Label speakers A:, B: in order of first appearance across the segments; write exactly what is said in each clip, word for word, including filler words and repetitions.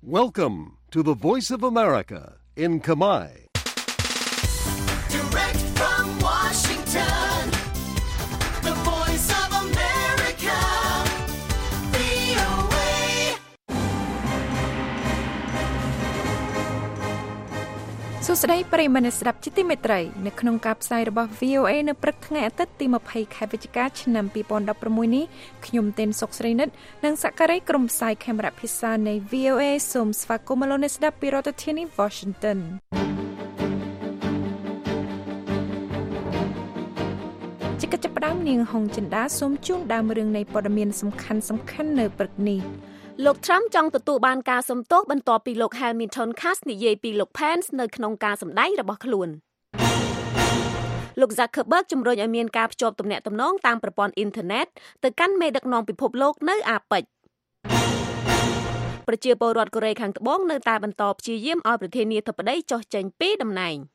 A: Welcome to the Voice of America in Khmer.
B: Direct from Washington, the Voice of America, វី អូ เอ
C: សួស្តីប្រិយមិត្តស្ដាប់ជាទីមេត្រីនៅក្នុងការផ្សាយរបស់ វី អូ เอ នៅព្រឹកថ្ងៃអាទិត្យទីยี่สิบខែវិច្ឆិកាឆ្នាំยี่สิบสิบหกនេះខ្ញុំទេនសុកស្រីនិតនិងសក្តិក្រុមផ្សាយខេមរៈភាសានៃ វី អូ เอ សូមស្វាគមន៍មកលោកអ្នកស្ដាប់ពីរដ្ឋធានី Washington ជាកិច្ចផ្ដើមនាងហុងចិន្តាសូមជូនដើមរឿងនៃព័ត៌មានសំខាន់សំខាន់នៅព្រឹកនេះ
D: លោក Trump ចង់ទទួលបានការសំទោសបន្ទាប់ពីលោក Hamilton Cast និយាយពីលោក Pence នៅក្នុងការសម្ដែងរបស់ខ្លួនលោក Zuckerberg ជំរុញឲ្យមានការភ្ជាប់ទំនាក់ទំនងតាមប្រព័ន្ធអ៊ីនធឺណិតទៅកាន់មេដឹកនាំពិភពលោកនៅអាប៉ិកប្រជាពលរដ្ឋកូរ៉េខាងត្បូងនៅតែបន្តព្យាយាមឲ្យប្រធានាធិបតីចុះចេញពីតំណែង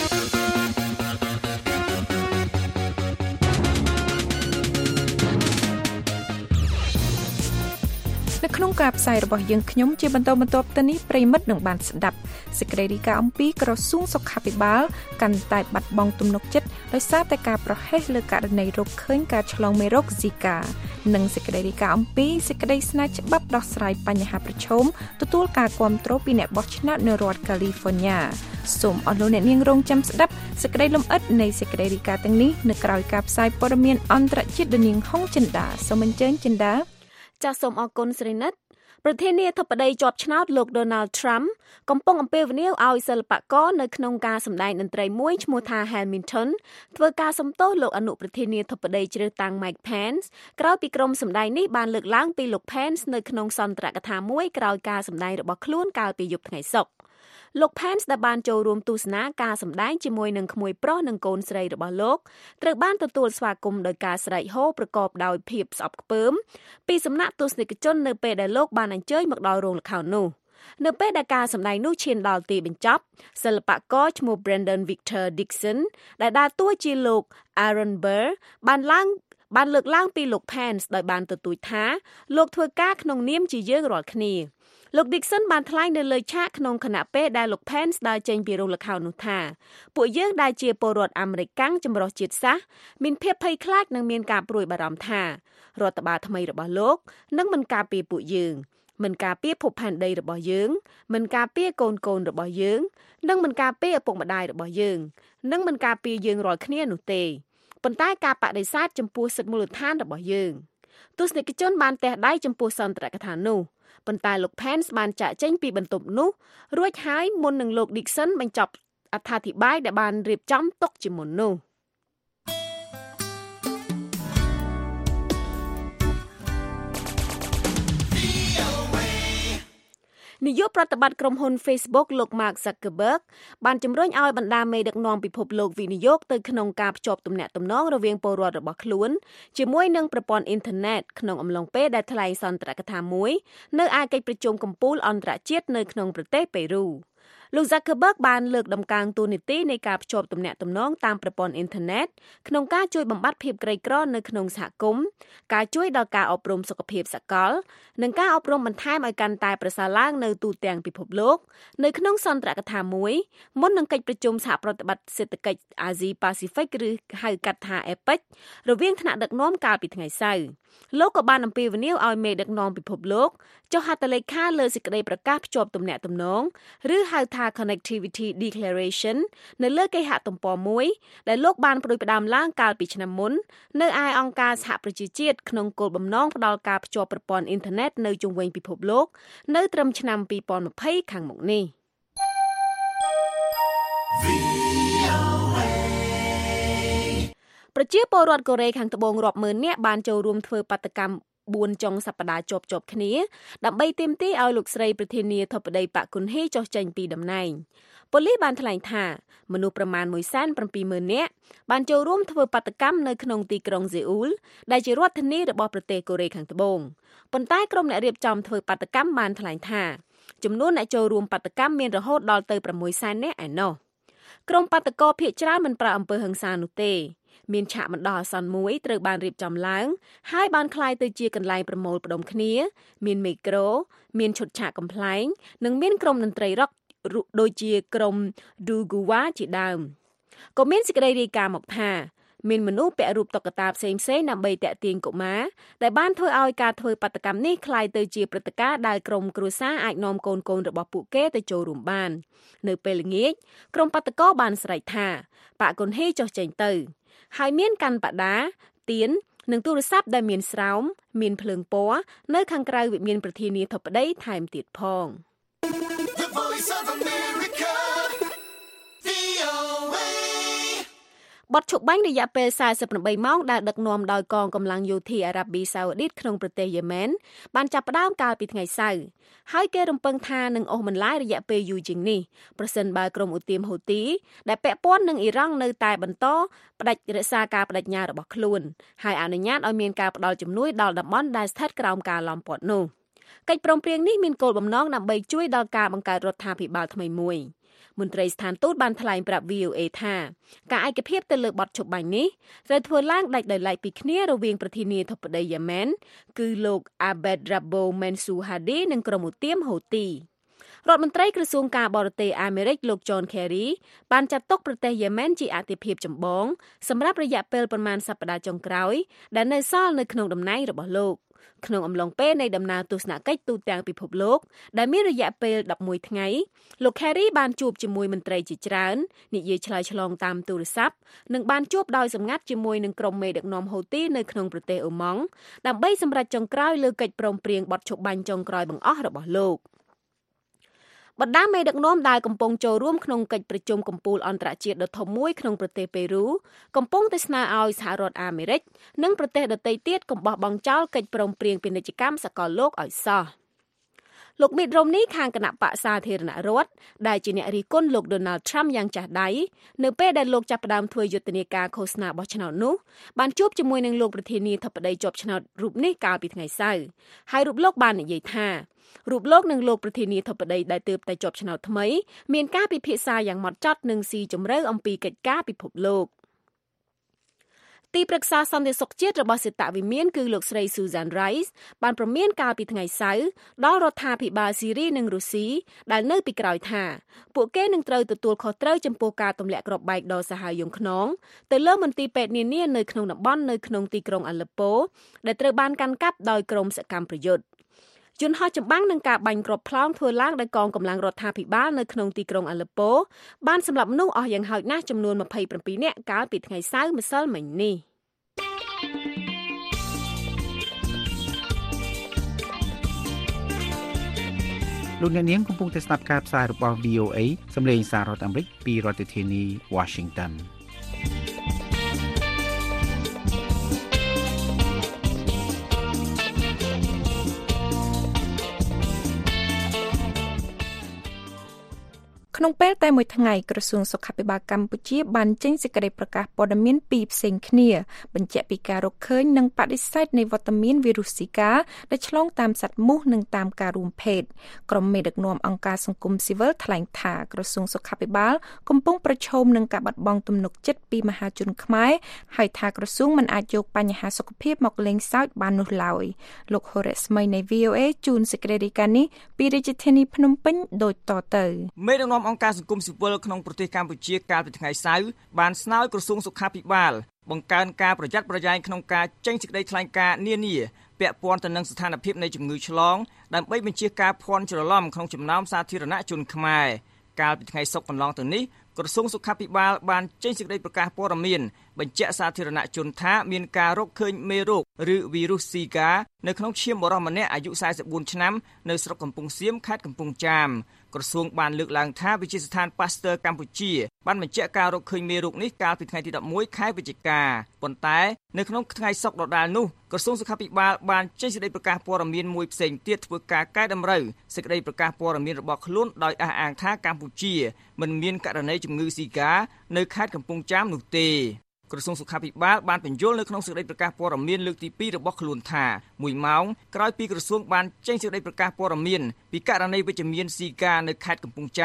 D: នៅក្នុងការផ្សាយរបស់យើងខ្ញុំជាបន្តបន្ទាប់ទៅនេះប្រិមិត្តនឹងបានស្ដាប់សេចក្តីរាយការណ៍អំពីក្រសួងសុខាភិបាលកាន់តែបាត់បង់ទំនុកចិត្តដោយសារតែការប្រហែសលើករណីរកឃើញការឆ្លងមេរោគ Zika និងសេចក្តីរាយការណ៍អំពីសេចក្តីស្នើច្បាប់ដោះស្រាយបញ្ហាប្រឈមទទួលការគាំទ្រពីអ្នកបោះឆ្នោតនៅរដ្ឋ California សូមអរលោកអ្នកនាងរងចាំស្ដាប់សេចក្តីលម្អិតនៃសេចក្តីរាយការណ៍ទាំងនេះនៅក្រៅការផ្សាយព័ត៌មានអន្តរជាតិដោយនាងហុងចិន្តាសូមអញ្ជើញចិន្តាចាសសូមអរគុណស្រីនិតប្រធានាធិបតីជាប់ឆ្នោតលោក Donald Trump កំពុងអំពាវនាវឲ្យសិល្បករនៅក្នុងការសម្ដែងតន្ត្រីមួយឈ្មោះថា Hamilton ធ្វើការសំទោសលោកអនុប្រធានាធិបតីជ្រើសតាំង Mike Pence ក្រោយពីក្រុមសម្ដែងនេះបានលើកឡើងពីលោក Pence នៅក្នុងសន្ទរកថាមួយក្រោយការសម្ដែងរបស់ខ្លួនកាលពីយប់ថ្ងៃសុក្រលោក Pence ដែលបានចូលរួមទស្សនាការសម្ដែងជាមួយនឹងក្មួយប្រុសនិងកូនស្រីរបស់លោកត្រូវបានទទួលស្វាគមន៍ដោយការស្រែកហូប្រកបដោយភាពស្អប់ខ្ពើមពីសំណាក់ទស្សនិកជននៅពេលដែលលោកបានអញ្ជើញមកដល់រោងល្ខោននោះនៅពេលដែលការសម្ដែងនោះឈានដល់ទីបញ្ចប់សិល្បករឈ្មោះ Brandon Victor Dixon ដែលដើរតួជាលោក Aaron Burr បានឡើងបានលើកឡើងពីលោក Pence ដោយបានទទូចថាលោកធ្វើការក្នុងនាមជាយើងរាល់គ្នាលោក Dixon បានថ្លែងនៅលើឆាកក្នុងគណៈពេលដែលលោក Pence ដើរចេញពីរោងល្ខោននោះថាពួកយើងដែលជាពលរដ្ឋអាមេរិកកាំងចម្រុះជាតិសាសន៍មានភាពភ័យខ្លាចនិងមានការព្រួយបារម្ភថារដ្ឋបាលថ្មីរបស់លោកនឹងមិនការពារពួកយើងមិនការពារភពផែនដីរបស់យើងមិនការពារកូនកូនរបស់យើងនិងមិនការពារឪពុកម្ដាយរបស់យើងនិងមិនការពារយើងរាល់គ្នានោះទេប៉ុន្តែការបដិសេធចំពោះសិទ្ធិមូលដ្ឋានរបស់យើងទស្សនិកជនបានទះដៃចំពោះសន្ទរកថានោះប៉ុន្តែលោក Pence បានចាកចេញពីបន្ទប់នោះរួចហើយមុននឹងលោក Dixon បញ្ចប់អត្ថាធិប្បាយដែលបានរៀបចំទុកជាមុននោះនាយកប្រតិបត្តិក្រុមហ៊ុន Facebook លោក Mark Zuckerberg បានជំរុញឲ្យបណ្ដាមេដឹកនាំពិភពលោកវិនិយោគទៅក្នុងការភ្ជាប់ទំនាក់ទំនងរវាងពលរដ្ឋរបស់ខ្លួនជាមួយនឹងប្រព័ន្ធអ៊ីនធឺណិតក្នុងអំឡុងពេលដែលថ្លែងសន្ទរកថាមួយនៅឯកិច្ចប្រជុំកំពូលអន្តរជាតិនៅក្នុងប្រទេសប៉េរូលោក Zuckerberg បានលើកដំកើងតួនាទីនៃការភ្ជាប់ទំនាក់ទំនងតាមប្រព័ន្ធអ៊ីនធឺណិតក្នុងការជួយបំបត្តិភាពក្រីក្រនៅក្នុងសហគមន៍ការជួយដល់ការអប់រំសុខភាពសកលនិងការអប់រំបន្ថែមឲ្យកាន់តែប្រសើរឡើងនៅទូទាំងពិភពលោកនៅក្នុងសន្ទរកថាមួយមុននឹងកិច្ចប្រជុំសហប្រតិបត្តិសេដ្ឋកិច្ចអាស៊ីប៉ាស៊ីហ្វិកឬហៅកាត់ថា អេប៉ិច រវាងថ្នាក់ដឹកនាំកាលពីថ្ងៃសៅរ៍លោកក៏បានអំពាវនាវឲ្យមេដឹកនាំពិភពលោកចុះហត្ថលេខាលើសេចក្តីប្រកាសភ្ជាប់ទំនាក់ទំនងឬហៅថា Connectivity Declaration នៅលើគេហទំព័រមួយដែលលោកបានប្រួយផ្ដើមឡើងកាលពីឆ្នាំមុននៅឯអង្គការសហប្រជាជាតិក្នុងគោលបំណងផ្ដល់ការភ្ជាប់ប្រព័ន្ធអ៊ីនធឺណិតនៅជុំវិញពិភពលោកនៅត្រឹមឆ្នាំยี่สิบยี่สิบខាងមុខនេះប្រជាពលរដ្ឋកូរ៉េខាងត្បូងរាប់ម៉ឺននាក់បានចូលរួមធ្វើបាតកម្មបួនចុងសប្តាហ៍ជាប់ៗគ្នាដើម្បីទាមទារឲ្យលោកស្រីប្រធានាធិបតីប៉ាក់គុនហេចុះចេញពីតំណែងប៉ូលីសបានថ្លែងថាមនុស្សប្រមាណមួយសែនប្រាំពីរម៉ឺននាក់បានចូលរួមធ្វើបាតកម្មនៅក្នុងទីក្រុងសេអ៊ូលដែលជារដ្ឋធានីរបស់ប្រទេសកូរ៉េខាងត្បូងប៉ុន្តែក្រុមអ្នករៀបចំធ្វើបាតកម្មបានថ្លែងថាចំនួនអ្នកចូលរួមបាតកម្មមានរហូតដល់ទៅប្រាំមួយសែននាក់ឯណោះក្រុមបាតកោភាគច្រើនមិនប្រើអំពើហិង្សានោះទេ
E: មានឆាកបណ្ដោះអាសន្នមួយត្រូវបានរៀបចំឡើងហើយបានក្លាយទៅជាកន្លែងប្រមូលផ្ដុំគ្នាមានមេក្រូមានឈុតឆាកកំប្លែងនិងមានក្រុមតន្ត្រីរ៉ុកដូចជាក្រុម Duguwa ជាដើមក៏មានសេចក្តីរាយការណ៍មកថាមានមនុស្សពាក់រូបតុក្កតាផ្សេងៗដើម្បីតាក់ទាញកុមារដែលបានធ្វើឲ្យការធ្វើបាតកម្មនេះคล้ายទៅជាព្រឹត្តិការណ៍ដែលក្រុមគ្រួសារអាចនាំកូនៗរបស់ពួកគេទៅចូលរួមបាននៅពេលល្ងាចក្រុមបាតកោបានស្រែកថាប៉ាកុនហេចុះចេញទៅហើយមានកាន់បដាទៀននិងទូរស័ព្ទដែលមានស្រោមមានភ្លើងពណ៌នៅខាងក្រៅវិមានប្រធានាធិបតីថែមទៀតផង
B: The Voice of America វី អូ เอ
E: បទឈប់បាញ់រយៈពេលสี่สิบแปดម៉ោងដែលដឹកនាំដោយកងកម្លាំងយោធាអារ៉ាប៊ីសាអូឌីតក្នុងប្រទេសយេម៉ែនបានចាប់ផ្ដើមកាលពីថ្ងៃសៅរ៍ហើយគេរំពឹងថានឹងអូសបន្លាយរយៈពេលយូរជាងនេះប្រសិនបើក្រុមឧទាមហូទីដែលពាក់ព័ន្ធនឹងអ៊ីរ៉ង់នៅតែបន្តផ្ដាច់រក្សាការបដិញ្ញារបស់ខ្លួនហើយអនុញ្ញាតឲ្យមានការផ្ដល់ជំនួយដល់តំបន់ដែលស្ថិតក្រោមការឡោមព័ទ្ធនោះកិច្ចព្រមព្រៀងនេះមានគោលបំណងដើម្បីជួយដល់ការបង្កើតរដ្ឋាភិបាលថ្មីមួយមន្ត្រីស្ថានទូតបានថ្លែងប្រាប់ វី អូ เอ ថាការឯកភាពទៅលើបទឈប់បាញ់នេះត្រូវធ្វើឡើងដាច់ដោយឡែកពីគ្នារវាងប្រធានាធិបតីយេម៉ែនគឺលោក Abed Rabbo Mansour Hadi និងក្រុមឧទាមហូទីរដ្ឋមន្ត្រីក្រសួងការបរទេសអាមេរិកលោក John Kerry បានចាត់ទុកប្រទេសយេម៉ែនជាអាទិភាពចម្បងសម្រាប់រយៈពេលប្រមាណសប្តាហ៍ចុងក្រោយដែលនៅសល់នៅក្នុងតំណែងរបស់លោកក្នុងអំឡុងពេលនៃដំណើរទស្សនកិច្ចទូទាំងពិភពលោកដែលមានរយៈពេលដប់មួយថ្ងៃលោក Kerry បានជួបជាមួយមន្ត្រីជាច្រើននិយាយឆ្លើយឆ្លងតាមទូរស័ព្ទនិងបានជួបដោយសម្ងាត់ជាមួយនឹងក្រុមមេដឹកនាំហូទីនៅក្នុងប្រទេសអូម៉ង់ដើម្បីសម្រេចចុងក្រោយលើកិច្ចព្រមព្រៀងបទឈប់បាញ់ចុងក្រោយបង្អស់របស់លោកបណ្ដាមេដឹកនាំដែលកំពុងចូលរួមក្នុងកិច្ចប្រជុំកំពូលអន្តរជាតិដ៏ធំមួយក្នុងប្រទេសប៉េរូកំពុងតែស្នើឲ្យសហរដ្ឋអាមេរិកនិងប្រទេសដទៃទៀតកុំបោះបង់ចោលកិច្ចព្រមព្រៀងពាណិជ្ជកម្មសកលលោកឲ្យសោះលោកមីតរ៉ុមនីខាងគណៈបក្សសាធារណរដ្ឋដែលជាអ្នករិះគន់លោក Donald Trump យ៉ាងចាស់ដៃនៅពេលដែលលោកចាប់ផ្ដើមធ្វើយុទ្ធនាការឃោសនាបោះឆ្នោតនោះបានជួបជាមួយនឹងលោកប្រធានាធិបតីជាប់ឆ្នោតរូបនេះកាលពីថ្ងៃសៅរ៍ហើយរូបលោកបាននិយាយថារូបលោកនិងលោកប្រធានាធិបតីដែលទើបតែជាប់ឆ្នោតថ្មីមានការពិភាក្សាយ៉ាងម៉ត់ចត់និងស៊ីជម្រៅអំពីកិច្ចការពិភពលោកទីប្រឹក្សាសន្តិសុខជាតិរបស់សេតវិមានគឺលោកស្រី Susan Rice បានប្រមានកាលពីថ្ងៃសៅរ៍ដល់រដ្ឋាភិបាលស៊ីរីនិងរុស្ស៊ីដែលនៅពីក្រោយថាពួកគេនឹងត្រូវទទួលខុសត្រូវចំពោះការទម្លាក់គ្រាប់បែកដ៏សាហាវយង់ខ្នងទៅលើមន្ទីរពេទ្យនានានៅក្នុងតំបន់នៅក្នុងទីក្រុងអាឡេប៉ូដែលត្រូវបានកាន់កាប់ដោយក្រុមសកម្មប្រយុទ្ធយន្តហោះចម្បាំងនឹងការបាញ់គ្រាប់ផ្លោងធ្វើឡើងដោយកងកម្លាំងរដ្ឋាភិបាលនៅក្នុងទីក្រុងអាឡេប៉ូបានសម្លាប់មនុស្សអស់យ៉ាងហោចណាស់ចំនួនยี่สิบเจ็ดនាក់កាលពីថ្ងៃសៅរ៍ម្សិលមិញនេះ
F: លោកអ្នកនាងកំពុងតែស្ដាប់ការផ្សាយរបស់ វី អូ เอ សម្លេងសាររដ្ឋអាមេរិកពីរដ្ឋធានី Washington
C: ក្នុងពេលតែមួយថ្ងៃក្រសួងសុខាភិបាលកម្ពុជាបានចេញសេចក្តីប្រកាសព័ត៌មានពីរផ្សេងគ្នាបញ្ជាក់ពីការរកឃើញនិងបដិសេធនៃវត្តមានវីរុសស៊ីកាដែលឆ្លងតាមសត្វមូសនិងតាមការរួមភេទក្រុមមេដឹកនាំអង្គការសង្គមស៊ីវិលថ្លែងថាក្រសួងសុខាភិបាលកំពុងប្រឈមនឹងការបាត់បង់ទំនុកចិត្តពីមហាជនខ្មែរហើយថាក្រសួងមិនអាចយកបញ្ហាសុខភាពមកលេងសើចបាននោះឡើយលោកហូរ៉េស្មីនៃ វី អូ เอ ជូនសេចក្តីរាយការណ៍នេះពីរាជធានីភ្នំពេញដូចតទៅ
G: មេដឹកនាំអង្គការសង្គមស៊ីវិលក្នុងប្រទេសកម្ពុជាកាលពីថ្ងៃសៅរ៍បានស្នើក្រសួងសុខាភិបាលបង្កើនការប្រយ័ត្នប្រយែងក្នុងការចេញសេចក្តីថ្លែងការណ៍នានាពាក់ព័ន្ធទៅនឹងស្ថានភាពនៃជំងឺឆ្លងដើម្បីបញ្ជៀសការភ័ន្តច្រឡំក្នុងចំណោមសាធារណជនខ្មែរកាលពីថ្ងៃសុក្រកន្លងទៅនេះក្រសួងសុខាភិបាលបានចេញសេចក្តីប្រកាសព័ត៌មានបញ្ជាក់សាធារណជនថាមានការរកឃើញមេរោគឬវីរុសស៊ីកានៅក្នុងឈាមបុរសម្នាក់អាយុสี่สิบสี่ឆ្នាំនៅស្រុកកំពង់សៀមខេត្តកំពង់ចាមក្រសួងបានលើកឡើងថាវិទ្យាស្ថាន Pasteur កម្ពុជាបានបញ្ជាក់ការរកឃើញមេរោគនេះកាលពីថ្ងៃទីelevenខែវិច្ឆិកាប៉ុន្តែនៅក្នុងថ្ងៃសុក្រដដែលនោះក្រសួងសុខាភិបាលបានចេញសេចក្តីប្រកាសព័ត៌មានមួយផ្សេងទៀតធ្វើការកែតម្រូវសេចក្តីប្រកាសព័ត៌មានរបស់ខ្លួនដោយអះអាងថាកម្ពុជាមិនមានករណីជំងឺស៊ីកានៅខេត្តកំពង់ចាមនោះទេក្រសួងសុខាភិបាលបានបញ្យល់នៅក្នុងសេចក្តីប្រកាសព័ត៌មានលើកទីtwoរបស់ខ្លួនថាមួយម៉ោងក្រោយពីក្រសួងបានចេញសេចក្តីប្រកាសព័ត៌មានពីករណីវិជ្ជមានស៊ីកានៅខេត្តកំពង់ចាម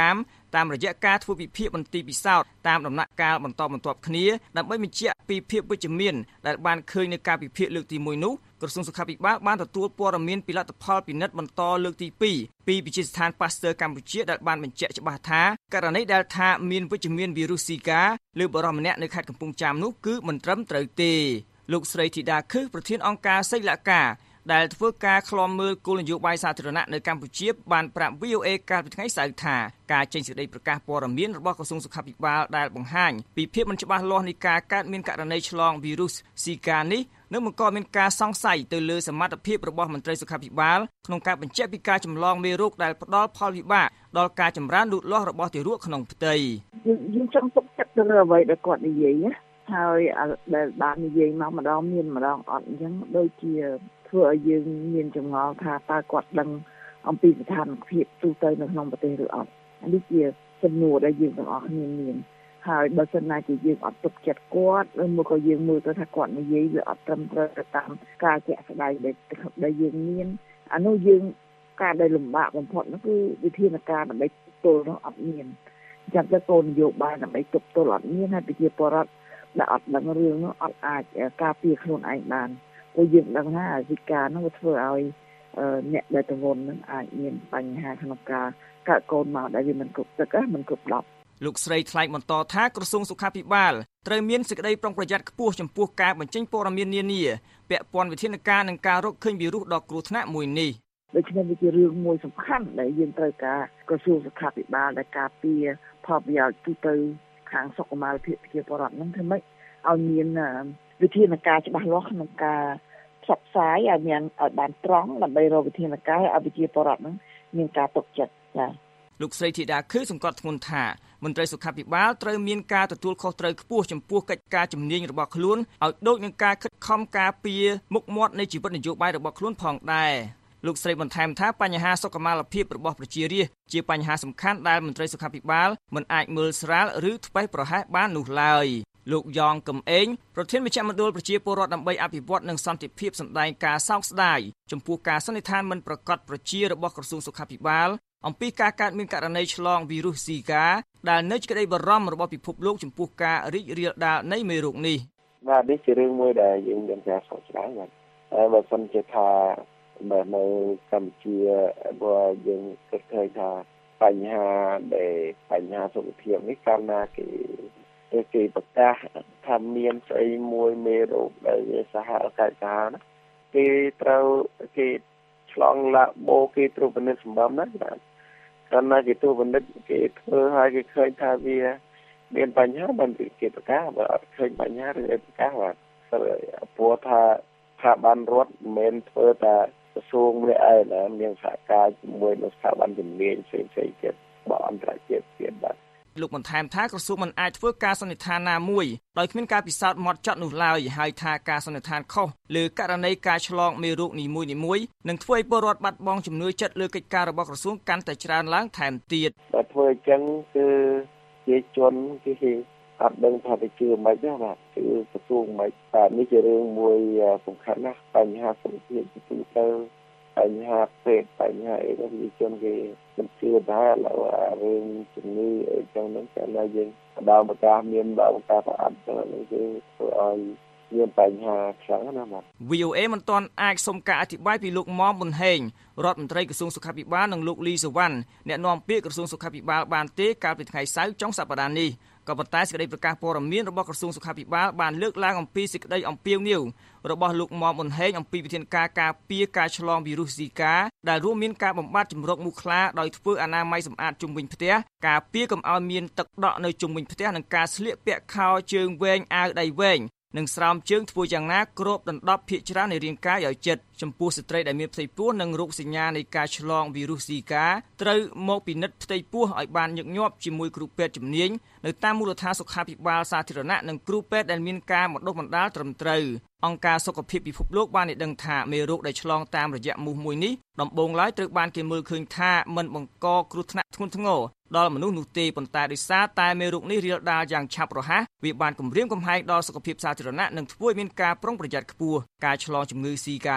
G: តាមរយៈការធ្វើពិភាក្សាបន្ទីពិសោធន៍តាមដំណាក់កាលបន្តបន្ទាប់គ្នាដើម្បីបញ្ជាក់ពីភាពវិជ្ជមានដែលបានឃើញនៅការពិភាក្សាលើកទីមួយនោះក្រសួងសុខាភិបាលបានទទួលព័ត៌មានពីលទ្ធផលពិនិត្យបន្តលើកទីពីរពីវិទ្យាស្ថាន Pasteur កម្ពុជាដែលបានបញ្ជាក់ច្បាស់ថាករណីដែលថាមានវិជ្ជមានវីរុស Zika លើបុរសម្នាក់នៅខេត្តកំពង់ចាមនោះគឺមិនត្រឹមត្រូវទេលោកស្រីធីតាខឹសប្រធានអង្គការសីលកាដែលធ្វើការឃ្លាំមើលគោលនយោបាយសាធារណៈនៅកម្ពុជាបានប្រាប់ វី អូ អេ កាលពីថ្ងៃសៅរ៍ថាការចេញសេចក្តីប្រកាសព័ត៌មានរបស់ក្រសួងសុខាភិបាលដែលបង្ហាញពីភាពមិនច្បាស់លាស់នៃការកើតមានករណីឆ្លងវីរុស Zika នេះនឹងបង្កមានការសង្ស័យទៅលើសមត្ថភាពរបស់មន្ត្រីសុខាភិបាលក្នុងការបញ្ជាក់ពីការចម្លងមេរោគដែលផ្ដល់ផលវិបាកដល់ការចម្រើនលូតលាស់របស់ទារកក្នុងផ្ទៃ
H: យើងចង់ទុកចិត្តទៅលើអ្វីដែលគាត់និយាយណាហើយដែលបាននិយាយមកម្ដងមានម្ដងអត់អញ្ចឹងដូចជាធ្វើឲ្យយើងមានចម្ងល់ថាតើគាត់ដឹងអំពីស្ថានភាពទូទៅនៅក្នុងប្រទេសឬអត់នេះជាសំណួរដែលយើងទាំងអស់គ្នាមានហើយបើសិនណាជាយើងអត់ទុកចិត្តគាត់ឬមកក៏យើងមើលទៅថាគាត់និយាយវាអត់ត្រឹមត្រូវទៅតាមការជាក់ស្ដែងដែលយើងមានអានោះយើងការដែលលំបាកបំផុតនោះគឺវិធានការដើម្បីទល់នោះអត់មានចាំតែគោលនយោបាយដើម្បីទប់ទល់អត់មានហើយប្រជាពលរដ្ឋដែលអត់ដឹងរឿងនោះអត់អាចការពារខ្លួនឯងបានព្រោះយើងដឹងថាអាស៊ីកានោះវាធ្វើឲ្យអ្នកដែលទងន់នឹងអាចមានបញ្ហាក្នុងការកើតកូនមកដែលវាមិនគ្រប់ទឹកមិនគ្រប់ដប់
G: លោកស្រីថ្លែងបន្តថាក្រសួងសុខាភិបាលត្រូវមានសេចក្តីប្រុងប្រយ័ត្នខ្ពស់ចំពោះការបញ្ចេញព័ត៌មាននានាពាក់ព័ន្ធវិធានការនឹងការរកឃើញវីរុសដ៏គ្រោះថ្នាក់មួយនេះ
H: ដូច្នេះវាជារឿងមួយសំខាន់ដែលយើងត្រូវការក្រសួងសុខាភិបាលដែលការពារផលប្រយោជន៍ទូទៅខាងសុខុមាលភាពប្រជាពលរដ្ឋនឹងធ្វើម៉េចឲ្យមានវិធានការច្បាស់លាស់ក្នុងការផ្សព្វផ្សាយឲ្យមានឲ្យបានត្រង់ដើម្បីរកវិធានការឲ្យប្រជាពលរដ្ឋនឹងមានការទុកចិត្តចា៎
G: លោកស្រីធីតាខឺសង្កត់ធ្ងន់ថាមន្ត្រីសុខាភិបាលត្រូវមានការទទួលខុសត្រូវខ្ពស់ចំពោះកិច្ចការជំនាញរបស់ខ្លួនឲ្យដូចនឹងការខិតខំការពារមុខមាត់នៃជីវិតនយោបាយរបស់ខ្លួនផងដែរលោកស្រីបន្ថែមថាបញ្ហាសុខុមាលភាពរបស់ប្រជារាស្ត្រជាបញ្ហាសំខាន់ដែលមន្ត្រីសុខាភិបាលមិនអាចមើលស្រាលឬធ្វេសប្រហែសបាននោះឡើយលោកយ៉ងកំឯងប្រធានមជ្ឈមណ្ឌលប្រជាពលរដ្ឋដើម្បីអភិវឌ្ឍនិងសន្តិភាពសម្ដែងការសោកស្ដាយចំពោះការសន្និដ្ឋានមិនប្រកបប្រជារបស់ក្រសួងសុខាភិបាលអំពីការកើតមានករណីឆ្លងវីរុស Zika ដែលនៅក្តីបារម្ភរបស់ពិភពលោកចំពោះការរីករាលដាលនៃមេរោគនេះ
I: បាទនេះជារឿងមួយដែលយើងមានការសោកស្ដាយបាទហើយបើសិនជាថានៅកម្ពុជាបើយើងគិតឃើញថាបញ្ហាដែលបញ្ហាសុខភាពនេះកាលណាគេគេប្រកាសថាមានស្អីមួយមេរោគដែលវាសាហាវកើតកើតណាគេត្រូវគេឆ្លងឡាបូគេត្រួតពិនិត្យសម្បំណាបាទកាលណាគេត្រួតពិនិត្យគេធ្វើឲ្យគេឃើញថាវាមានបញ្ហាមិនគេប្រកាសបើអត់ឃើញបញ្ហាឬប្រកាសបាទព្រោះថាថាបានរត់មិនមែនធ្វើតែក្រសួងនេះឯងមានសហការជាមួយនឹងស្ថាប័នជំនាញផ្សេងៗទៀតបើអន្តរជាតិទៀតបាទ
G: លោកបន្ថែមថាក្រសួងមិនអាចធ្វើការសន្និដ្ឋានណាមួយដោយគ្មានការពិសោធន៍ហ្មត់ចត់នោះឡើយហើយថាការសន្និដ្ឋានខុសលើករណីការឆ្លងមេរោគនីមួយៗនឹងធ្វើឲ្យពលរដ្ឋបាត់បង់ជំនឿចិត្តលើកិច្ចការរបស់ក្រសួងកាន់តែច្រើនឡើងថែមទៀត
I: បើធ្វើអញ្ចឹងគឺជាជនគេអត់ដឹងថាទៅជឿមិនទេបាទគឺក្រសួងមិនបាទនេះជារឿងមួយសំខាន់ណាស់បញ្ហាសុខភាពទូទៅបញ្ហាពេទ្យបញ្ហាអីប្រជាជនគេមិនជឿថារឿងជំងឺអីចឹងហ្នឹងតែឡើយយើងដល់ប្រកាសមានដល់ប្រកាសអត់ទៅនេះគឺធ្វើឲ្យមានបញ្ហាខ្លាំងណាស់បាទ
G: វី អូ អេ មិនទាន់អាចសុំការអធិប្បាយពីលោកមុំប៊ុនហេងរដ្ឋមន្ត្រីក្រសួងសុខាភិបាលនិងលោកលីសវណ្ណអ្នកនាំពាក្យក្រសួងសុខាភិបាលបានទេកាលពីថ្ងៃសៅរ៍ចុងសប្តាហ៍នេះក៏ប៉ុន្តែសេចក្តីប្រកាសព័ត៌មានរបស់ក្រសួងសុខាភិបាលបានលើកឡើងអំពីសេចក្តីអំពាវនាវរបស់លោកមុំប៊ុនហេងអំពីវិធានការការពារការឆ្លងវីរុស Zika ដែលរួមមានការបំបត្តិជំរកមូសខ្លាដោយធ្វើអនាម័យសម្អាតជុំវិញផ្ទះការពារកុំឲ្យមានទឹកដក់នៅជុំវិញផ្ទះនិងការស្លៀកពាក់ខោជើងវែងអាវដៃវែងនិងស្រោមជើងធ្វើយ៉ាងណាគ្របដណ្ដប់ភាគច្រើននៃរាងកាយឲ្យជិតចំពោះស្ត្រីដែលមានផ្ទៃពោះនិងរោគសញ្ញានៃការឆ្លងវីរុស Zika ត្រូវមកពិនិត្យផ្ទៃពោះឲ្យបានញឹកញាប់ជាមួយគ្រូពេទ្យជំនាញនៅតាមមូលដ្ឋានសុខាភិបាលសាធារណៈនិងគ្រូពេទ្យដែលមានការបណ្ដុះបណ្ដាលត្រឹមត្រូវអង្គការសុខភាពពិភពលោកបានឲ្យដឹងថាមេរោគដែលឆ្លងតាមរយៈមូសមួយនេះដំបូងឡើយត្រូវបានគេមើលឃើញថាមិនបង្កគ្រោះថ្នាក់ធ្ងន់ធ្ងរដល់មនុស្សនោះទេប៉ុន្តែដោយសារតែមេរោគនេះរាលដាលយ៉ាងឆាប់រហ័សវាបានគំរាមកំហែងដល់សុខភាពសាធារណៈនិងធ្វើឲ្យមានការប្រុងប្រយ័ត្នខ្ពស់ការឆ្លងជំងឺ Zika នេះ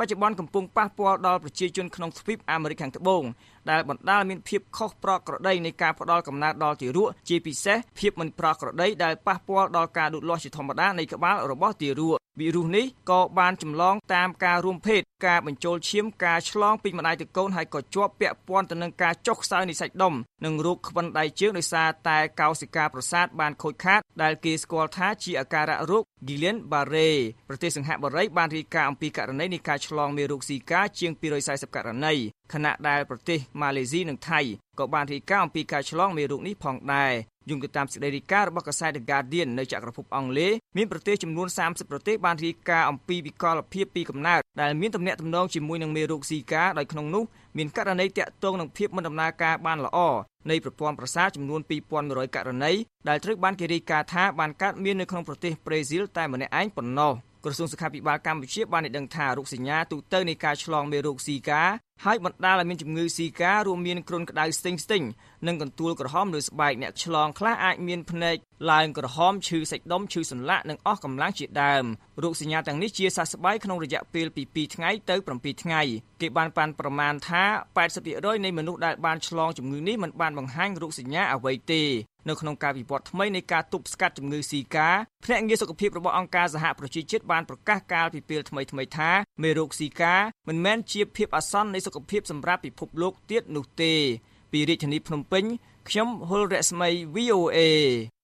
G: បច្ចុប្បន្នកំពុងប៉ះពាល់ដល់ប្រជាជនក្នុងទ្វីបអាមេរិកខាងត្បូងដែលបណ្ដាលមានភាពខុសប្រក្រតីនៃការផ្ដល់កំណើតដល់ទារកជាពិសេសភាពមិនប្រក្រតីដែលប៉ះពាល់ដល់ការលូតលាស់ជាធម្មតានៃក្បាលរបស់ទារកវីរុសនេះក៏បានចម្លងតាមការរួមភេទការបញ្ចូលឈាមការឆ្លងពីម្ដាយទៅកូនហើយក៏ជាប់ពាក់ព័ន្ធទៅនឹងការចុះខ្សោយនៃសាច់ដុំនិងរោគខ្វិនដៃជើងដោយសារតែកោសិកាប្រសាទបានខូចខាតដែលគេស្គាល់ថាជាអាការៈរោគ Guillain-Barré ប្រទេសសិង្ហបុរីបានរាយការណ៍អំពីករណីនៃការឆ្លងមេរោគស៊ីកាជាងពីររយសាមសិបករណីខណៈដែលប្រទេសម៉ាឡេស៊ីនិងថៃក៏បានរាយការណ៍អំពីការឆ្លងមេរោគនេះផងដែរយោងទៅតាមសេចក្តីរាយការណ៍របស់កាសែត The Guardian នៅចក្រភពអង់គ្លេសមានប្រទេសចំនួនសាមសិបប្រទេសបានរាយការណ៍អំពីវិកលភាពពីកំណើតដែលមានទំនាក់ទំនងជាមួយនឹងមេរោគស៊ីកាដោយក្នុងនោះមានករណីទាក់ទងនឹងភាពមិនដំណើរការបានល្អនៃប្រព័ន្ធប្រសាទចំនួនពីរពាន់មួយរយករណីដែលត្រូវបានគេរាយការណ៍ថាបានកើតមាននៅក្នុងប្រទេសប្រេស៊ីលតែម្នាក់ឯងប៉ុណ្ណោះក្រសួងសុខាភិបាលកម្ពុជាបានឲ្យដឹងថារោគសញ្ញាទូទៅនៃការឆ្លងមេរោគស៊ីកាហើយបណ្ដាលឲ្យមានជំងឺស៊ីការួមមានគ្រុនក្តៅស្ទេញស្ទេញនិងកន្ទួលក្រហមលើស្បែកអ្នកឆ្លងខ្លះអាចមានភ្នែកឡើងក្រហមឈឺសាច់ដុំឈឺសន្លាក់និងអស់កម្លាំងជាដើមរោគសញ្ញាទាំងនេះជាសះស្បើយក្នុងរយៈពេលពីពីរថ្ងៃទៅប្រាំពីរថ្ងៃគេបានប៉ាន់ប្រមាណថាប៉ែតសិបភាគរយនៃមនុស្សដែលបានឆ្លងជំងឺនេះមិនបានបង្ហាញរោគសញ្ញាអ្វីទេនៅក្នុងការវិវត្តថ្មីនៃការទប់ស្កាត់ជំងឺស៊ីកាភ្នាក់ងារសុខភាពរបស់អង្គការសហប្រជាជាតិបានប្រកាសកាលពីពេលថ្មីៗថាមេរោគស៊ីកាមិនមែនជាភាពអាសន្ននៃសុខភាពសម្រាប់ពិភពលោកទៀតនោះទេពីរាជធានីភ្នំពេញខ្ញុំហុលរស្មី វី អូ អេ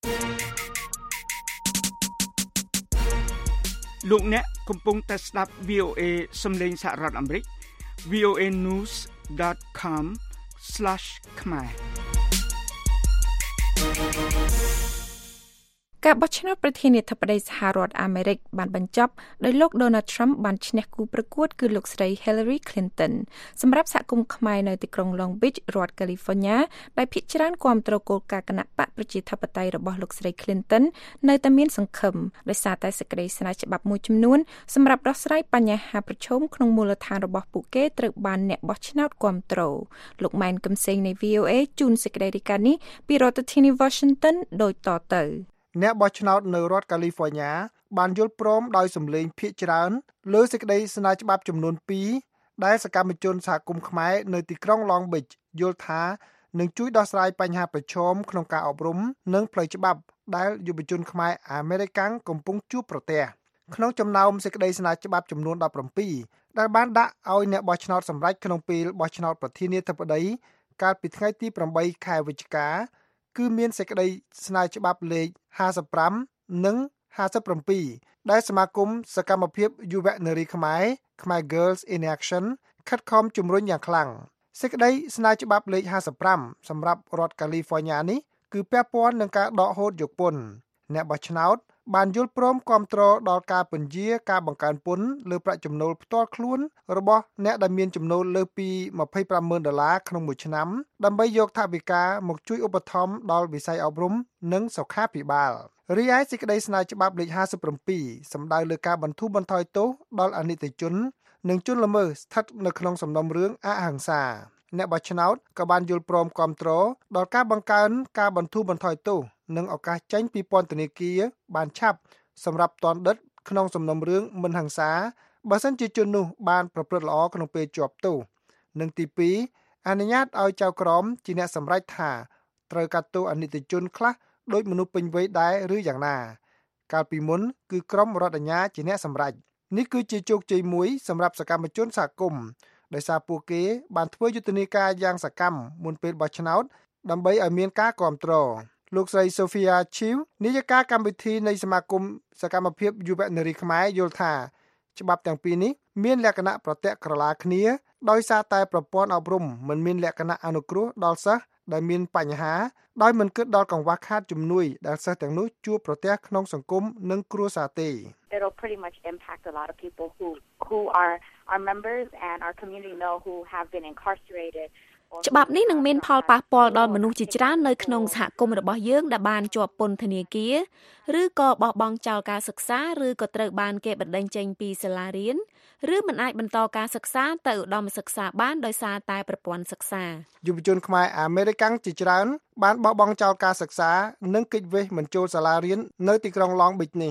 J: លោកអ្នកកំពុងតែស្ដាប់ វី អូ អេ សំឡេងសហរដ្ឋអាមេរិក វី អូ เอ news ដอท com ស្លាស ខ្មែរ
C: ការបោះឆ្នោតប្រធានាធិបតីសហរដ្ឋអាមេរិកបានបញ្ចប់ដោយលោក Donald Trump បានឈ្នះគូប្រកួតគឺលោកស្រី Hillary Clinton សម្រាប់សហគមន៍ខ្មែរនៅទីក្រុង Long Beach រដ្ឋ California ដែលភាគច្រើនគាំទ្រគោលការណ៍គណបក្សប្រជាធិបតេយ្យរបស់លោកស្រី Clinton នៅតែមានសង្ឃឹមដោយសារតែសេចក្តីស្នើច្បាប់មួយចំនួនសម្រាប់ដោះស្រាយបញ្ហាប្រឈមក្នុងមូលដ្ឋានរបស់ពួកគេត្រូវបានអ្នកបោះឆ្នោតគាំទ្រលោកម៉ែនកំសែងនៃ វី អូ អេ ជូនសេចក្តីរាយការណ៍នេះពីរដ្ឋធានី Washington ដូចតទៅ
K: អ្នកបោះឆ្នោតនៅរដ្ឋ California បានយល់ព្រមដោយសម្លេងភាគច្រើនលើសេចក្តីស្នើច្បាប់ចំនួនពីរដែលសកម្មជនសហគមន៍ខ្មែរនៅទីក្រុង Long Beach យល់ថានឹងជួយដោះស្រាយបញ្ហាប្រឈមក្នុងការអប់រំនិងផ្លូវច្បាប់ដែលយុវជនខ្មែរអាមេរិកាំងកំពុងជួបប្រទះក្នុងចំណោមសេចក្តីស្នើច្បាប់ចំនួនដប់ប្រាំពីរដែលបានដាក់ឲ្យអ្នកបោះឆ្នោតសម្រេចក្នុងពេលបោះឆ្នោតប្រធានាធិបតីកាលពីថ្ងៃទីប្រាំបីខែវិច្ឆិកាគឺមានសេចក្តីស្នើច្បាប់លេខห้าสิบห้าនិងห้าสิบเจ็ดដែលសមាគមសកម្មភាពយុវនារីខ្មែរខ្មែរ Girls in Action ខិតខំជំរុញយ៉ាងខ្លាំងសេចក្តីស្នើច្បាប់លេខห้าสิบห้าសម្រាប់រដ្ឋ California នេះគឺពាក់ព័ន្ធនឹងការដកហូតយកពន្ធអ្នកបោះឆ្នោតបានយល់ព្រមគាំទ្រដល់ការពន្យាការបង្កើនពន្ធលើប្រាក់ចំណូលផ្ទាល់ខ្លួនរបស់អ្នកដែលមានចំណូលលើសពីยี่สิบห้าหมื่นដុល្លារក្នុងមួយឆ្នាំដើម្បីយកថវិកាមកជួយឧបត្ថម្ភដល់វិស័យអប់រំនិងសុខាភិបាលរីឯសេចក្តីស្នើច្បាប់លេខห้าสิบเจ็ดសំដៅលើការបន្ធូរបន្ថយទោសដល់អនិច្ចជននិងជនល្មើសស្ថិតនៅក្នុងសំណុំរឿងអហិង្សាអ្នកបោះឆ្នោតក៏បានយល់ព្រមគាំទ្រដល់ការបង្កើនការបន្ធូរបន្ថយទោសនិងឱកាសចេញពីពន្ធនាគារបានឆាប់សម្រាប់ទណ្ឌិតក្នុងសំណុំរឿងមិនហិង្សាបើសិនជាជននោះបានប្រព្រឹត្តល្អក្នុងពេលជាប់ទោសនិងទីពីរអនុញ្ញាតឲ្យចៅក្រមជាអ្នកសម្រេចថាត្រូវកាត់ទោសអនិច្ចជនខ្លះដោយមនុស្សពេញវ័យដែរឬយ៉ាងណាកាលពីមុនគឺក្រមរដ្ឋអាជ្ញាជាអ្នកសម្រេចនេះគឺជាជោគជ័យមួយសម្រាប់សកម្មជនសហគមន៍ដោយសារពួកគេបានធ្វើយុទ្ធនាការយ៉ាងសកម្មមុនពេលបោះឆ្នោតដើម្បីឲ្យមានការគាំទ្រលោកស្រី Sophia Chiu នាយិកាកម្មវិធីនៃសមាគមសកម្មភាពយុវនារីខ្មែរយល់ថាច្បាប់ទាំងពីរនេះមានលក្ខណៈប្រតិក្រឡាគ្នាដោយសារតែប្រព័ន្ធអប់រំមិនមានលក្ខណៈអនុគ្រោះដល់សិស្សដែលមានបញ្ហាដោយមិនគិតដល់កង្វះខាតជំនួយដែលសិស្សទាំងនោះជួបប្រទះក្នុងសង្គមនិងគ្រួសារទេ
L: It'll pretty much impact a lot of people who who are our members and our community know who have been incarcerated
E: ច្បាប់នេះនឹងមានផលប៉ះពាល់ដល់មនុស្សជាច្រើននៅក្នុងសហគមន៍របស់យើងដែលបានជាប់ពន្ធនាគារឬក៏បោះបង់ចោលការសិក្សាឬក៏ត្រូវបានគេបណ្តេញចេញពីសាលារៀនឬមិនអាចបន្តការសិក្សាទៅឧត្តមសិក្សាបានដោយសារតែប្រព័ន្ធសិក្សា
K: យុវជនខ្មែរអាមេរិកាំងជាច្រើនបានបោះបង់ចោលការសិក្សានិងគេចវេសមិនចូលសាលារៀននៅទីក្រុង Long Beach នេះ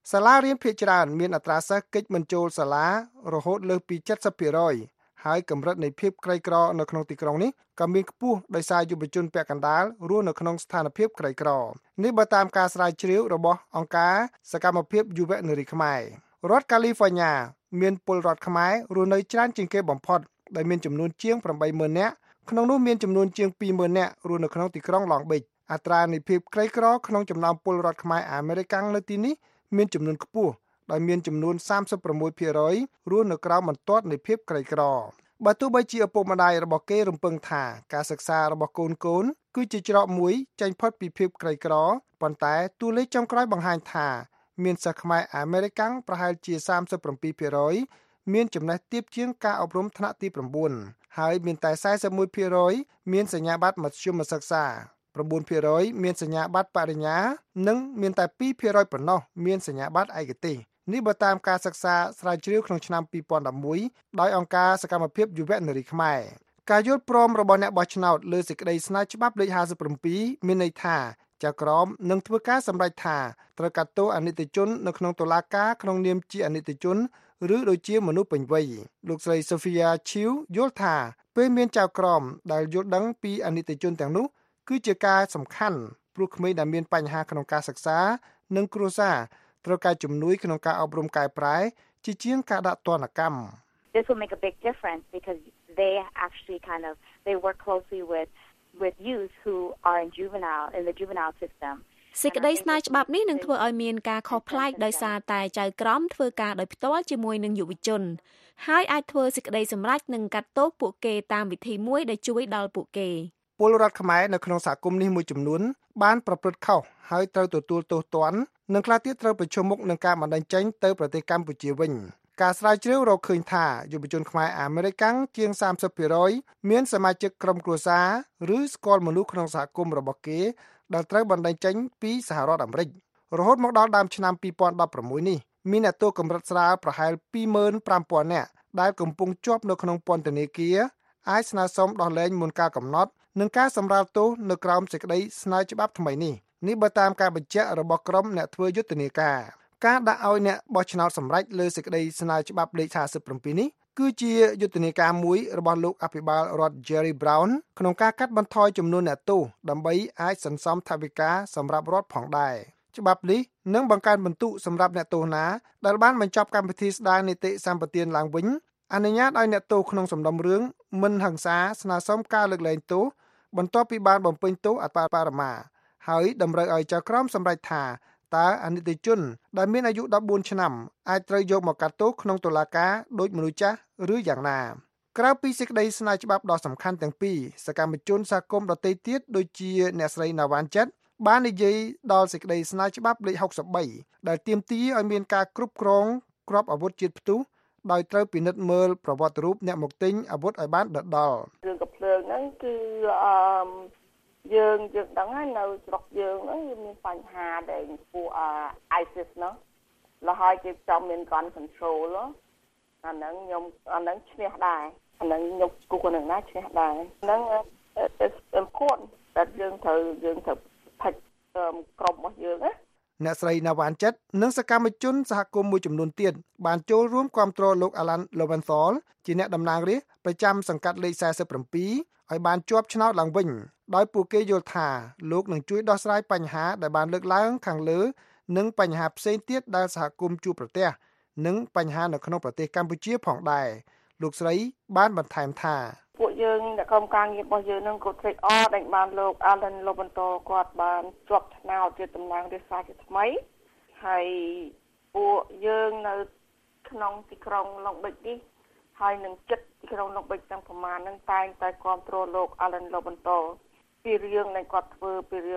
K: សាលារៀនភាគច្រើនមានអត្រាសិស្សគេចមិនចូលសាលារហូតលើសពី เจ็ดสิบเปอร์เซ็นต์ ហើយកម្រិតនៃភាពក្រីក្រនៅក្នុងទីក្រុងនេះក៏មានខ្ពស់ដោយសារយុវជនពាក់កណ្ដាលរស់នៅក្នុងស្ថានភាពក្រីក្រនេះបើតាមការស្រាវជ្រាវរបស់អង្គការសកម្មភាពយុវនារីខ្មែររដ្ឋកាលីហ្វ័រញ៉ាមានពលរដ្ឋខ្មែររស់នៅច្រើនជាងគេបំផុតដែលមានចំនួនជាង eight thousand នាក់ក្នុងនោះមានចំនួនជាង two thousand នាក់រស់នៅក្នុងទីក្រុងឡង់ប៊ិចអត្រានៃភាពក្រីក្រក្នុងចំណោមពលរដ្ឋខ្មែរអាមេរិកនៅទីនេះមានចំនួនខ្ពស់ដោយមានចំនួន thirty-six percent រស់នៅក្រោមបន្ទាត់នៃភាពក្រីក្របើទោះបីជាឪពុកម្ដាយរបស់គេរំពឹងថាការសិក្សារបស់កូនកូនគឺជាច្រកមួយចេញផុតពីភាពក្រីក្រប៉ុន្តែតួលេខចុងក្រោយបង្ហាញថាមានសិស្សខ្មែរអាមេរិកប្រហែលជា thirty-seven percent មានចំណេះទាបជាងការអប់រំថ្នាក់ទីnineហើយមានតែ forty-one percent មានសញ្ញាបត្រមធ្យមសិក្សាnine percent មានសញ្ញាបត្របរិញ្ញានិងមានតែtwo percent ប៉ុណ្ណោះមានសញ្ញាបត្រឯកទេសនេះបើតាមការសិក្សាស្រាវជ្រាវក្នុងឆ្នាំtwo thousand elevenដោយអង្គការសកម្មភាពយុវនារីខ្មែរការយល់ព្រមរបស់អ្នកបោះឆ្នោតលើសេចក្តីស្នើច្បាប់លេខfifty-sevenមានន័យថាចៅក្រមនឹងធ្វើការសម្រេចថាត្រូវកាត់ទោសអនិច្ចជននៅក្នុងតុលាការក្នុងនាមជាអនិច្ចជនឬដូចជាមនុស្សពេញវ័យលោកស្រី Sophia Chiu យល់ថាពេលមានចៅក្រមដែលយល់ដឹងពីអនិច្ចជនទាំងនោះគឺជាការសំខាន់ព្រោះក្មេងដែលមានបញ្ហាក្នុងការសិក្សានិងគ្រួសារត្រូវការជំនួយក្នុងការអប់រំកែប្រែជាជាងការដាក់ទណ្ឌកម្ម
L: This will make a big difference because they actually kind of they work closely with with youth who are in juvenile in the juvenile system
E: សេចក្តីស្នើច្បាប់នេះនឹងធ្វើឲ្យមានការខុសប្លែកដោយសារតែចៅក្រមធ្វើការដោយផ្ទាល់ជាមួយនឹងយុវជនហើយអាចធ្វើសេចក្តីសម្រេចនិងកាត់ទោសពួកគេតាមវិធីមួយដែលជួយដល់ពួកគេ
K: ពលរដ្ឋខ្មែរនៅក្នុងសហគមន៍នេះមួយចំនួនបានប្រព្រឹត្តខុសហើយត្រូវទទួលទោសទណ្ឌនិងខ្លះទៀតត្រូវប្រឈមមុខនឹងការបណ្តេញចេញទៅប្រទេសកម្ពុជាវិញការស្រាវជ្រាវរកឃើញថាយុវជនខ្មែរអាមេរិកជាង thirty percent មានសមាជិកក្រុមគ្រួសារឬស្គាល់មនុស្សក្នុងសហគមន៍របស់គេដែលត្រូវបណ្តេញចេញពីសហរដ្ឋអាមេរិករហូតមកដល់ដើមឆ្នាំtwo thousand sixteenនេះមានអ្នកទោសកម្រិតស្រាលប្រហែល two thousand five hundred នាក់ដែលកំពុងជាប់នៅក្នុងពន្ធនាគារអាចស្នើសុំដោះលែងមុនការកំណត់និងការសម្រាលទោសនៅក្រោមសេចក្តីស្នើច្បាប់ថ្មីនេះនេះបើតាមការបញ្ជាក់របស់ក្រុមអ្នកធ្វើយុទ្ធនាការការដាក់ឲ្យអ្នកបោះឆ្នោតសម្រេចលើសេចក្តីស្នើច្បាប់លេខfifty-sevenនេះគឺជាយុទ្ធនាការមួយរបស់លោកអភិបាលរដ្ឋ Jerry Brown ក្នុងការកាត់បន្ថយចំនួនអ្នកទោសដើម្បីអាចសន្សំថវិកាសម្រាប់រដ្ឋផងដែរច្បាប់នេះនឹងបង្កើនបន្ទុកសម្រាប់អ្នកទោសណាដែលបានបញ្ចប់កម្មវិធីស្ដារនីតិសម្បទានឡើងវិញអនុញ្ញាតឲ្យអ្នកទោសក្នុងសំណុំរឿងមិនហិង្សាស្នើសុំការលើកលែងទោសបន្ទាប់ពីបានបំពេញទោសអត្តបរមាហើយតម្រូវឲ្យចៅក្រមសម្រេចថាតើអនិច្ចជនដែលមានអាយុfourteenឆ្នាំអាចត្រូវយកមកកាត់ទោសក្នុងតុលាការដោយមនុស្សចាស់ឬយ៉ាងណាក្រៅពីសេចក្តីស្នើច្បាប់ដ៏សំខាន់ទាំងពីរសកម្មជនសហគមន៍ដទៃទៀតដូចជាអ្នកស្រីណាវ៉ាន់ចិតបាននិយាយដល់សេចក្តីស្នើច្បាប់លេខsixty-threeដែលទាមទារឲ្យមានការគ្រប់គ្រងគ្រាប់អាវុធជាតិផ្ទុះដោយត្រូវពិនិត្យមើលប្រវត្តិរូបអ្នកមកទិញអាវុធឲ្យបានដដល់
M: រឿងកំភ្លើងហ្នឹងគឺអឺយើងយើងដឹងហើយនៅស្រុកយើងហ្នឹងវាមានបញ្ហាដែលពួក ISIS ហ្នឹងលហើយគេចង់មាន gun control អាហ្នឹងខ្ញុំអាហ្នឹងឈ្នះដែរអាហ្នឹងខ្ញុំគូនឹងណាឈ្នះដែរហ្នឹង it's important តែយើងត្រូវយើងត្រូវផិចក្រុមរបស់យើងណា
K: អ្នកស្រីណាវ៉ាន់ចិតនិងសកម្មជនសហគមន៍មួយចំនួនទៀតបានចូលរួមគាំទ្រលោក Alan Lowenthal ជាអ្នកតំណាងរាស្ត្រប្រចាំសង្កាត់លេខforty-sevenឲ្យបានជាប់ឆ្នោតឡើងវិញដោយពួកគេយល់ថាលោកនឹងជួយដោះស្រាយបញ្ហាដែលបានលើកឡើងខាងលើនិងបញ្ហាផ្សេងទៀតដែលសហគមន៍ជួបប្រទះនិងបញ្ហានៅក្នុងប្រទេសកម្ពុជាផងដែរលោកស្រីបានបន្ថែមថា
M: ពួកយើងអ្នកក្រុមការងាររបស់យើងនឹងក៏ត្រេកអរដែលបានលោក Alan Lowenthal គាត់បានជាប់ឆ្នោតជាតំណាងរាស្ត្រជាថ្មីហើយពួកយើងនៅក្នុងទីក្រុងឡុងបិចនេះហើយនឹងចិត្តទីក្រុងឡុងបិចទាំងប្រមាណនឹងតែងតែគាំទ្រលោក Alan Lowenthal ពីរឿងដែលគាត់ធ្វើពីរឿង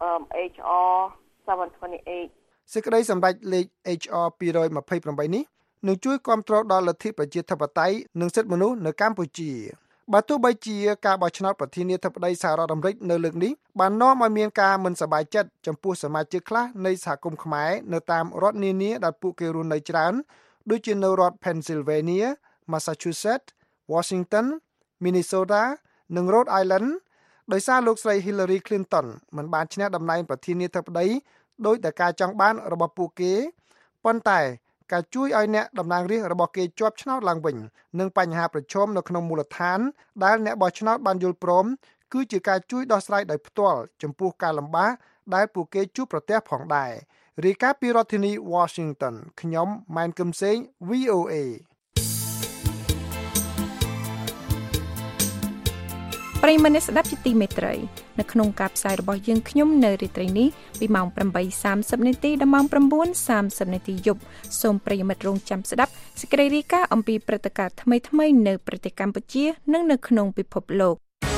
M: H R seven twenty-eight
K: សេចក្តីសម្រេចលេខ H R two twenty-eight នេះនឹងជួយគាំទ្រដល់លទ្ធិប្រជាធិបតេយ្យនិងសិទ្ធិមនុស្សនៅកម្ពុជាបើទោះបីជាការបោះឆ្នោតប្រធានាធិបតីសហរដ្ឋអាមេរិកនៅលើកនេះបាននាំឲ្យមានការមិនសប្បាយចិត្តចំពោះសមាជិកខ្លះនៃសហគមន៍ខ្មែរនៅតាមរដ្ឋនានាដែលពួកគេរស់នៅច្រើនដូចជានៅរដ្ឋ Pennsylvania, Massachusetts, Washington, Minnesota និង Rhode Island ដោយសារលោកស្រី Hillary Clinton មិនបានឈ្នះតំណែងប្រធានាធិបតីដោយតែការចង់បានរបស់ពួកគេប៉ុន្តែការជួយឲ្យអ្នកតំណាងរាស្ត្ររបស់គេជាប់ឆ្នោតឡើងវិញនិងបញ្ហាប្រឈមនៅក្នុងមូលដ្ឋានដែលអ្នកបោះឆ្នោតបានយល់ព្រមគឺជាការជួយដោះស្រាយដោយផ្ទាល់ចំពោះការលំបាកដែលពួកគេជួបប្រទះផងដែររាយការណ៍ពីរដ្ឋធានី Washington ខ្ញុំម៉ែនកឹមសេង វី អូ เอ
C: ប្រិយមិត្តអ្នកស្ដាប់ជាទីមេត្រីនៅក្នុងការផ្សាយរបស់យើងខ្ញុំនៅរាត្រីនេះពីម៉ោង ប្រាំបីសាមសិប នាទីដល់ម៉ោង ៩ សាមសិប នាទីយប់សូមប្រិយមិត្តរងចាំស្ដាប់សេចក្តីរាយការណ៍អំពីព្រឹត្តិការណ៍ថ្មីៗនៅប្រទេសកម្ពុជានិងនៅក្នុងពិភពលោក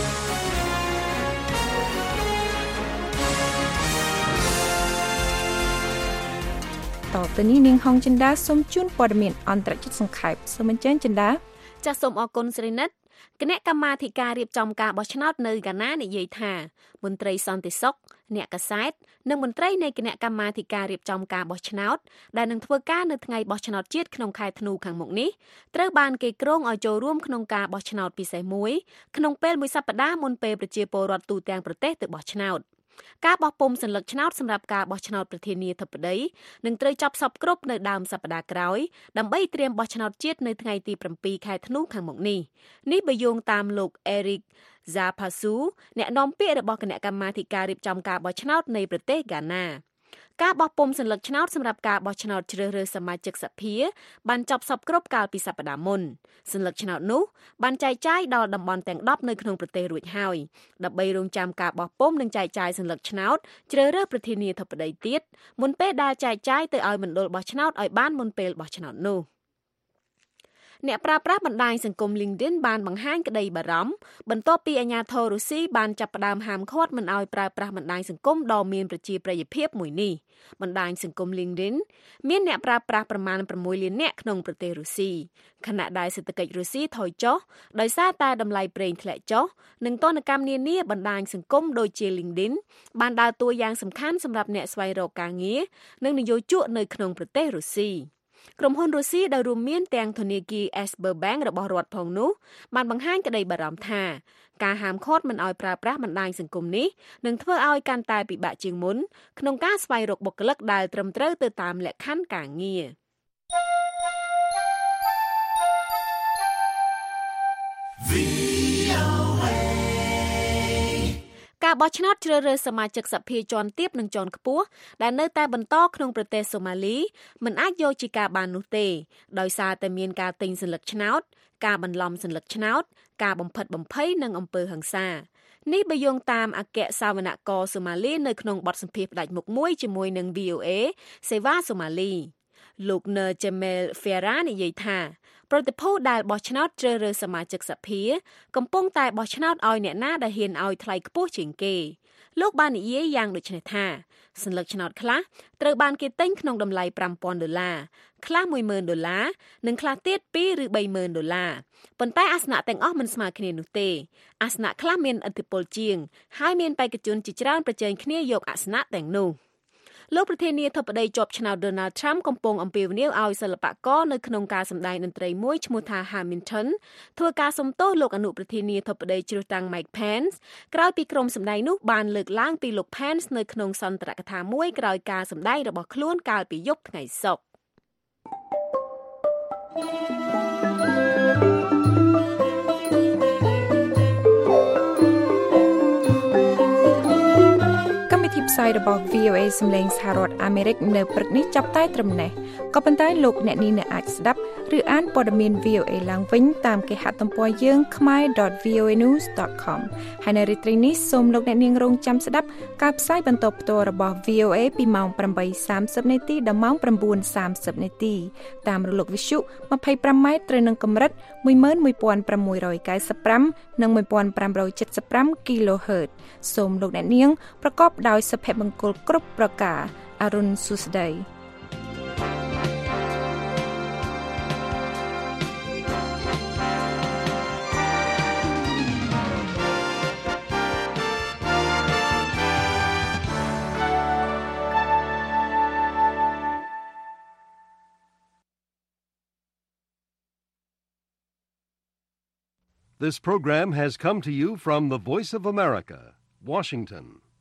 C: តទៅនេះនាងហងចិន្តាសូមជូនព័ត៌មានអន្តរជាតិសង្ខេបសូមអញ្ជើញចិន្តា
E: ចាសសូមអរគុណស្រីនិតគណៈកម្មាធិការរៀបចំការបោះឆ្នោតនៅហ្គាណានិយាយថាមន្ត្រីសន្តិសុខអ្នកកាសែតនិងមន្ត្រីនៃគណៈកម្មាធិការរៀបចំការបោះឆ្នោតដែលនឹងធ្វើការនៅថ្ងៃបោះឆ្នោតជាតិក្នុងខែធ្នូខាងមុខនេះត្រូវបានគេគ្រោងឲ្យចូលរួមក្នុងការបោះឆ្នោតពិសេសមួយក្នុងពេលមួយសប្តាហ៍មុនពេលប្រជាពលរដ្ឋទូទាំងប្រទេសទៅបោះឆ្នោតការបោះពុម្ពសញ្ញកឆ្នោតសម្រាប់ការបោះឆ្នោតប្រធានាធិបតីនឹងត្រូវចប់សពគ្រប់នៅដើមសប្តាហ៍ក្រោយដើម្បីត្រៀមបោះឆ្នោតជាតិនៅថ្ងៃទីប្រាំពីរខែធ្នូខាងមុខនេះនេះបើយោងតាមលោក Eric Zapasu អ្នកនាំពាក្យរបស់គណៈកម្មាធិការរៀបចំការបោះឆ្នោតនៃប្រទេសហ្គាណាការបោះពុម្ពសញ្ញកឆ្នោតសម្រាប់ការបោះឆ្នោតជ្រើសរើសសមាជិកសភាបានចប់សពគ្រប់កាលពីសប្តាហ៍មុនសញ្ញកឆ្នោតនោះបានចែកចាយដល់តំបន់ទាំងដប់នៅក្នុងប្រទេសរួចហើយដើម្បីរងចាំការបោះពុម្ពនិងចែកចាយសញ្ញកឆ្នោតជ្រើសរើសប្រធានាធិបតីទៀតមុនពេលដែលចែកចាយទៅឲ្យមណ្ឌលបោះឆ្នោតឲ្យបានមុនពេលបោះឆ្នោតនោះអ្នកប្រើប្រាស់បណ្ដាញសង្គម LinkedIn បានបង្ហាញក្តីបារម្ភបន្ទាប់ពីអាជ្ញាធររុស្ស៊ីបានចាប់ផ្ដើមហាមឃាត់មិនឲ្យប្រើប្រាស់បណ្ដាញសង្គមដ៏មានប្រជាប្រិយភាពមួយនេះបណ្ដាញសង្គម LinkedIn មានអ្នកប្រើប្រាស់ប្រមាណប្រាំមួយលាននាក់ក្នុងប្រទេសរុស្ស៊ីខណៈដែលសេដ្ឋកិច្ចរុស្ស៊ីថយចុះដោយសារតែតម្លៃប្រេងធ្លាក់ចុះនិងទណ្ឌកម្មនានាបណ្ដាញសង្គមដូចជា LinkedIn បានដើរតួយ៉ាងសំខាន់សម្រាប់អ្នកស្វែងរកការងារនិងនិយោជកនៅក្នុងប្រទេសរុស្ស៊ីក្រុមហ៊ុនរុស្ស៊ីដែលរួមមានទាំងធនាគារ Sberbank របស់រដ្ឋផងនោះបានបង្ហាញក្តីបារម្ភថាការហាមឃាត់មិនឲ្យប្រើប្រាស់បណ្ដាញសង្គមនេះនឹងធ្វើឲ្យកាន់តែពិបាកជាងមុនក្នុងការស្វែងរកបុគ្គលិកដែលត្រឹមត្រូវទៅតាមលក្ខខណ្ឌការងារការបោះឆ្នោតជ្រើសរើសសមាជិកសភាជាន់ទាបនិងជាន់ខ្ពស់ដែលនៅតែបន្តក្នុងប្រទេសសូម៉ាលីមិនអាចយកជាការបាននោះទេដោយសារតែមានការទិញសញ្ញកឆ្នោតការបន្លំសញ្ញកឆ្នោតការបំផិតបំភ័យនិងអំពើហិង្សានេះបើយោងតាមអគ្គសាវនករសូម៉ាលីនៅក្នុងបទសម្ភាសន៍ផ្ដាច់មុខមួយជាមួយនឹង វី អូ เอ សេវាសូម៉ាលីលោក Ner Jamel Farah និយាយថាប្រតិភូដែលបោះឆ្នោតជ្រើសរើសសមាជិកសភាកំពុងតែបោះឆ្នោតឲ្យអ្នកណាដែលហ៊ានឲ្យថ្លៃខ្ពស់ជាងគេលោកបាននិយាយយ៉ាងដូចនេះថាសញ្ញកឆ្នោតខ្លះត្រូវបានគេទិញក្នុងតម្លៃប្រាំពាន់ដុល្លារខ្លះមួយម៉ឺនដុល្លារនិងខ្លះទៀតពីរឬបីម៉ឺនដុល្លារប៉ុន្តែអាសនៈទាំងអស់មិនស្មើគ្នានោះទេអាសនៈខ្លះមានឥទ្ធិពលជាងហើយមានបេក្ខជនជាច្រើនប្រជែងគ្នាយកអាសនៈទាំងនោះលោកប្រធានាធិបតីជាប់ឆ្នោត Donald Trump កំពុងអំពាវនាវឲ្យសិល្បករនៅក្នុងការសម្ដែងតន្ត្រីមួយឈ្មោះថា Hamilton ធ្វើការសុំទោសលោកអនុប្រធានាធិបតីជ្រើសតាំង Mike Pence ក្រោយពីក្រុមសម្ដែងនោះបានលើកឡើងពីលោក Pence នៅក្នុងសន្ទរកថាមួយក្រោយការសម្ដែងរបស់ខ្លួនកាលពីយប់ថ្ងៃសុក្រផ្សាយរបស់ វី អូ เอ សំឡេងសហរដ្ឋអាមេរិកនៅព្រឹកនេះចាប់តែត្រឹមនេះក៏ប៉ុន្តែលោកអ្នកនាងអាចស្ដាប់ឬអានព័ត៌មាន វី អូ เอ ឡើងវិញតាមគេហទំព័រយើង khmer dot v o a news dot com ហើយនៅរាត្រីនេះសូមលោកអ្នកនាងរងចាំស្ដាប់ការផ្សាយបន្តផ្ទាល់របស់ វី អូ เอ ពីម៉ោង ប្រាំបីសាមសិប នាទីដល់ម៉ោង ៩ សាមសិប នាទីតាមរលកវិទ្យុ ម្ភៃប្រាំម៉ែត្រត្រូវនឹងកម្រិត មួយម៉ឺនមួយពាន់ប្រាំមួយរយកៅសិបប្រាំ និង មួយពាន់ប្រាំរយ칠សិបប្រាំ kHz សូមលោកអ្នកនាងប្រកបដោយសុភមង្គលគ្រប់ប្រការអរុនសុស្ដី
A: This program has come to you from the Voice of America, Washington.